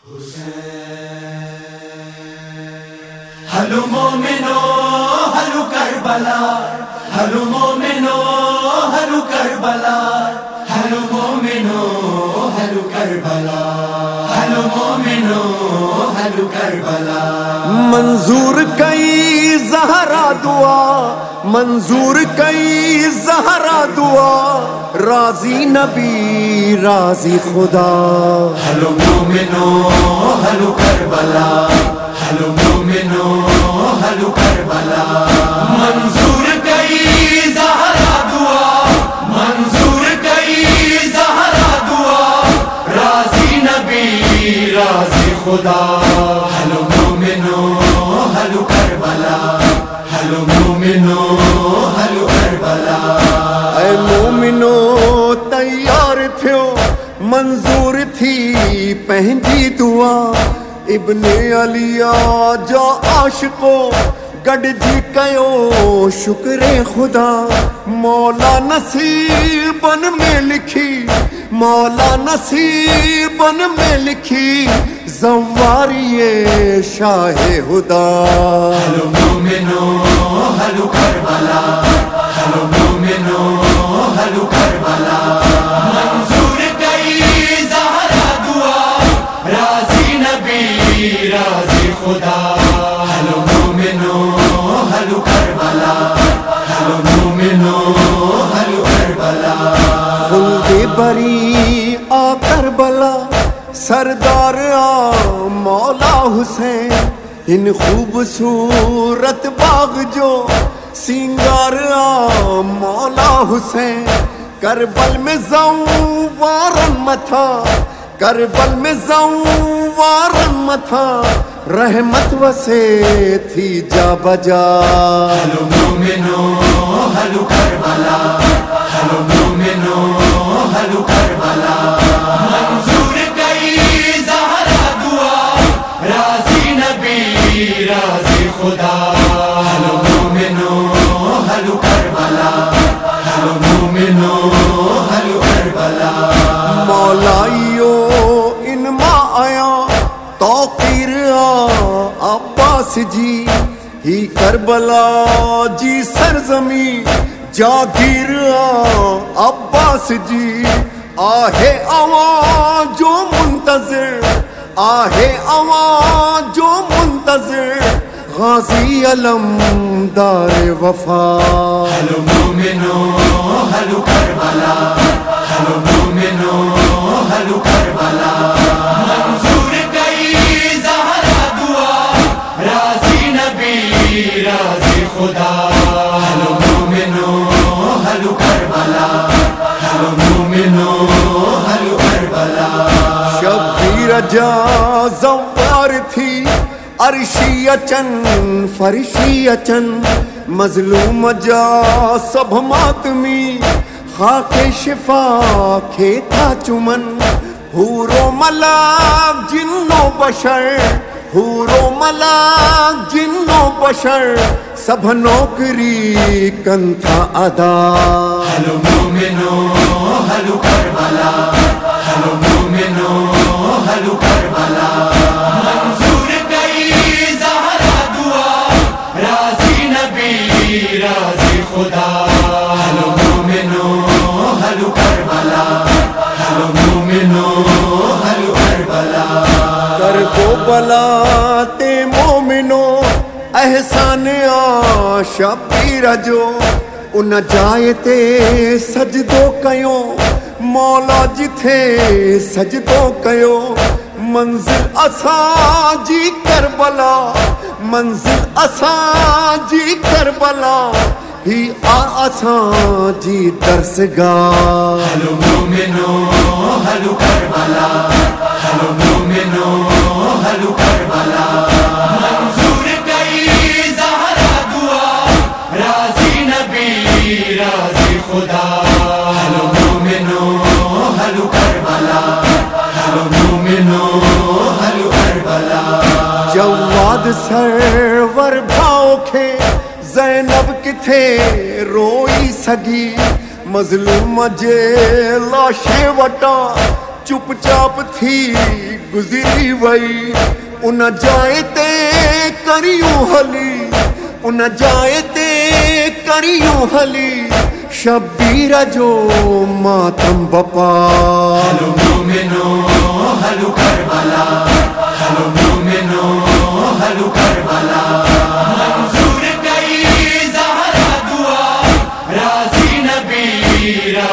Hello مومنو ہلو Karbala, ہلو مومنو ہلو کربلا، ہلو مومنو ہلو کربلا، ہلو مومنو ہلو کربلا۔ منظور کئی زہرا دعا، منظور کئی زہرا دعا، راضی نبی راضی خدا۔ ہلو مومنو ہلو کربلا، ہلو مومنو ہلو کربلا۔ منظور کئی زہرا دعا، منظور کئی زہرا دعا، راضی نبی راضی خدا۔ ہلو مومنو ہلو کربلا، ہلو مومنو ہلو کربلا۔ اے مومنو تیار تھیو، منظور تھی پہنجی دعا، ابن علی جا عاشقو گڈ جی کیو شکر خدا۔ مولا نصیبن میں لکھی، مولا نصیبن میں لکھی، زواری شاہ خدا۔ ہلو مومنو ہلو کربلا، ہلو مومنو ہلو کربلا۔ منظور کئی زہرا دعا، راضی نبی راضی خدا۔ ہلو مومنو ہلو کربلا، ہلو مومنو ہلو کربلا۔ خلد بری آ کربلا، سردار آ مولا حسین، ان خوبصورت باغ جو سنگار آ مولا حسین۔ کربل میں زوارن متھا، کربل میں زوارن متھا، رحمت وسے تھی جا بجا۔ ہلو مومنو ہلو کربلا، ہلو مومنو ہلو کربلا۔ منظور کئی زہرا دعا، راضی نبی راضی خدا۔ ہلو مومنو ہلو کربلا، ہلو مومنو ہلو کربلا۔ مولائیو ان ما آیا توقیر آ عباس جی، ہی کربلا جی سرزمین جاگیر آ عباس جی۔ آہے عوام جو منتظر، آہے عوام جو منتظر، غازی علم دار وفا۔ ہلو مومنو ہلو کربلا، ہلو مومنو ہلو کربلا۔ منظور کئی زہرا دعا، راضی نبی راضی خدا۔ ہلو مومنو ہلو کربلا، ہلو مومنو ہلو کربلا۔ شبیر جا زوار تھی، عرشی اچن فرشی اچن، مظلوم جا سب ماتمی، خاک شفا کھیتا چمن۔ حور و ملاک جن و بشر، حور و ملاک جن و بشر، سب نوکری کن تھا ادا۔ ہلو مومنو ہلو کربلا، ہلو مومنو ہلو کربلا۔ منظور کئی زہرا دعا، راضی نبی راضی خدا۔ ہلو مومنو ہلو کربلا، ہلو مومنو ہلو کربلا۔ کر کو بلا تے مومنو احسان آ شبیر جو، ان جائے تے سجدو کیو، مولا جتھے سجدو کیو۔ منزل اساں جی کربلا، منزل اساں جی کربلا، ہی اساں جی درسگاہ۔ ہلو مومنو ہلو کربلا، ہلو مومنو ہلو کربلا۔ منظور کئی زہرا دعا، راضی نبی راضی خدا۔ ہلو مومنو ہلو کربلا، ہلو مومنو ہلو کربلا۔ جواد سرور بھاؤ کھے زینب کتھے روئی سگی، مظلوم جے لاشے وٹا چپ چاپ تھی گزری وئی ان جائے تے کریوں حلی ان جائے تے کریوں حلی شبیر جو ماتم بپا ہلو مومنو ہلو کربلا ہلو مومنو ہلو کربلا منظور کئی زہرا دعا راضی نبی